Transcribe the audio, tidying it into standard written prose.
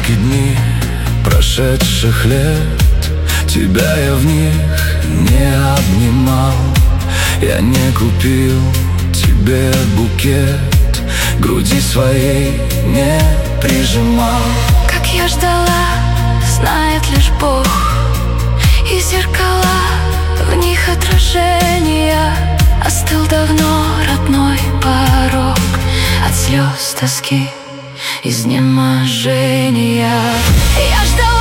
Горькие дни прошедших лет, тебя я в них не обнимал. Я не купил тебе букет, груди своей не прижимал. Как я ждала, знает лишь Бог, и зеркала, в них отражения. Остыл давно родной порог от слез, тоски, изнеможения. Я ждала